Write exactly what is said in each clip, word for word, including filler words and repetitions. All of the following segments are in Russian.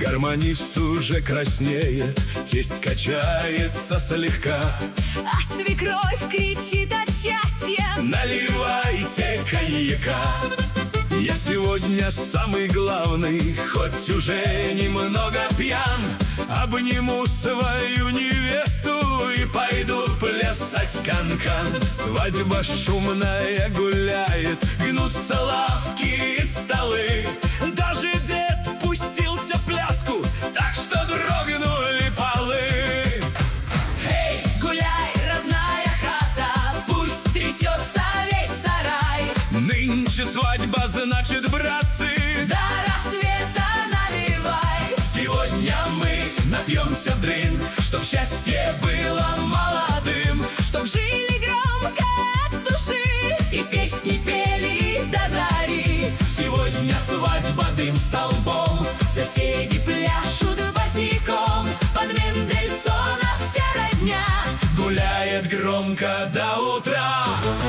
Гармонист уже краснеет, тесть качается слегка, а свекровь кричит от счастья: наливайте коньяка. Я сегодня самый главный, хоть уже немного пьян. Обниму свою невесту и пойду плясать канкан. Свадьба шумная гуляет, гнутся лавки и столы. Даже дед пустился в пляску, так что дрогнули полы. Эй, гуляй, родная хата, пусть трясется весь сарай. Нынче свадьба, значит, братцы, до рассвета наливай. Сегодня мы напьемся в дрын, чтоб счастье было молодым, чтоб жили громко от души и песни пели до зари. Сегодня свадьба дым столбом, соседи пляшут босиком, под Мендельсона вся родня гуляет громко до утра.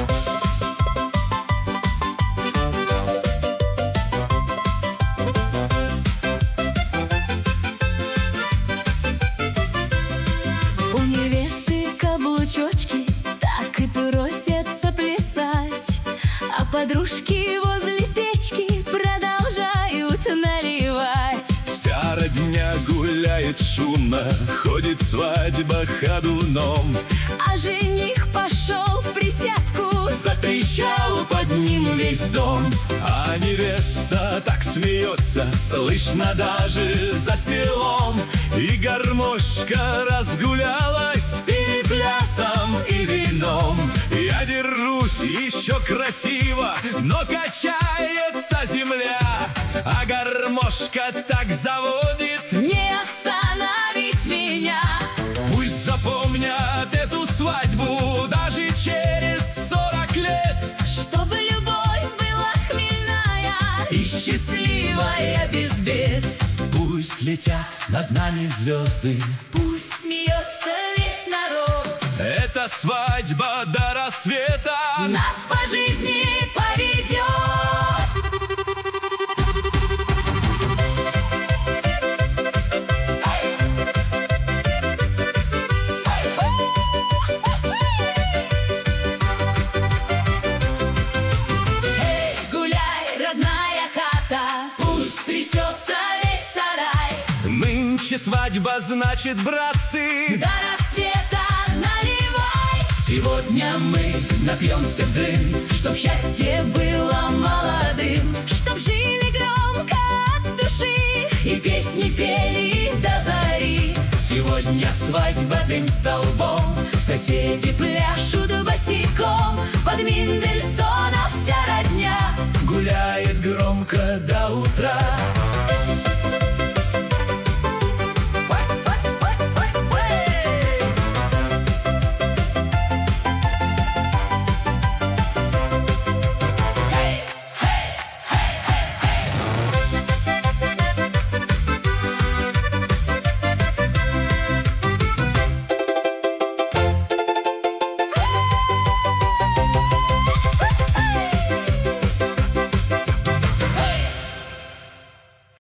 У невесты каблучочки так и просятся плясать, а подружки возле печки продолжают наливать. Вся родня гуляет шумно, ходит свадьба ходуном, а жених пошел в присядку, затрещал под ним весь дом. А невеста так смеется, слышно даже за селом. И гармошка разгулялась с переплясом и вином. Я держусь еще красиво, но качается земля, а гармошка так заводит, не остановить меня. Пусть запомнят эту свадьбу даже через сорок лет, чтобы любовь была хмельная и счастливая без бед. Пусть летят над нами звезды, пусть смеется весь народ. эта свадьба до рассвета нас по жизни поведет. Эй, гуляй, родная хата, пусть трясется весь сарай. Нынче свадьба, значит, братцы, до рассвета наливай. сегодня мы напьемся в дрын, чтоб счастье было молодым, чтоб жили громко от души и песни пели до зари. Сегодня Свадьба дым столбом, соседи пляшут босиком, под Мендельсона вся родня гуляет громко до